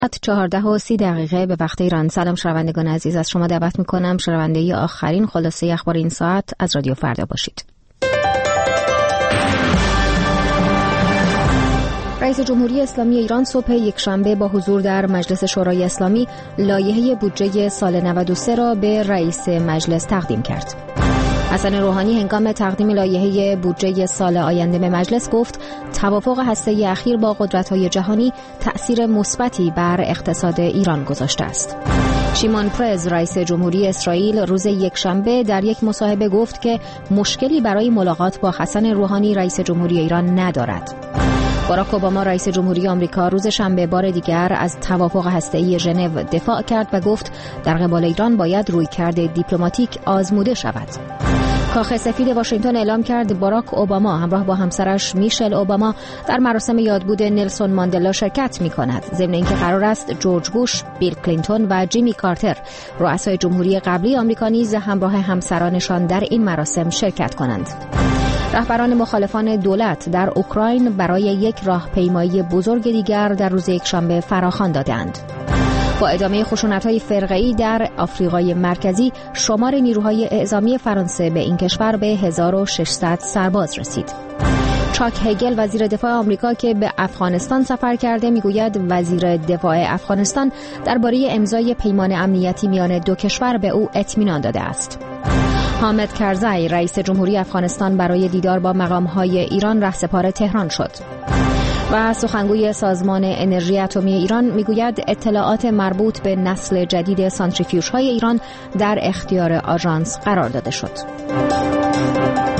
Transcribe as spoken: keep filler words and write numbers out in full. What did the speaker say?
چهارده و سی دقیقه به وقت ایران. سلام شنوندگان عزیز، از شما دعوت میکنم شنونده آخرین خلاصه اخبار این ساعت از رادیو فردا باشید. رئیس جمهوری اسلامی ایران صبح یکشنبه با حضور در مجلس شورای اسلامی لایحه بودجه سال نود و سه را به رئیس مجلس تقدیم کرد. حسن روحانی هنگام تقدیم لایحه بودجه سال آینده به مجلس گفت توافق هسته‌ای اخیر با قدرت‌های جهانی تأثیر مثبتی بر اقتصاد ایران گذاشته است. شیمون پرز رئیس جمهوری اسرائیل روز یکشنبه در یک مصاحبه گفت که مشکلی برای ملاقات با حسن روحانی رئیس جمهوری ایران ندارد. باراک اوباما رئیس جمهوری آمریکا روز شنبه بار دیگر از توافق هسته‌ای ژنو دفاع کرد و گفت در قبال ایران باید رویکرد دیپلماتیک آزموده شود. کاخ سفید واشنگتن اعلام کرد باراک اوباما همراه با همسرش میشل اوباما در مراسم یادبود نلسون ماندلا شرکت می‌کند. ضمن اینکه قرار است جورج بوش، بیل کلینتون و جیمی کارتر رؤسای جمهوری قبلی آمریکا نیز همراه همسرانشان در این مراسم شرکت کنند. رهبران مخالفان دولت در اوکراین برای یک راهپیمایی بزرگ دیگر در روز یکشنبه فراخوان دادند. با ادامه خشونت‌های فرقه‌ای در آفریقای مرکزی، شمار نیروهای اعزامی فرانسه به این کشور به هزار و ششصد سرباز رسید. چاک هگل وزیر دفاع آمریکا که به افغانستان سفر کرده میگوید وزیر دفاع افغانستان درباره امضای پیمان امنیتی میان دو کشور به او اطمینان داده است. حامد کرزی رئیس جمهوری افغانستان برای دیدار با مقام‌های ایران رهسپار تهران شد. و سخنگوی سازمان انرژی اتمی ایران میگوید اطلاعات مربوط به نسل جدید سانتریفیوژهای ایران در اختیار آژانس قرار داده شد.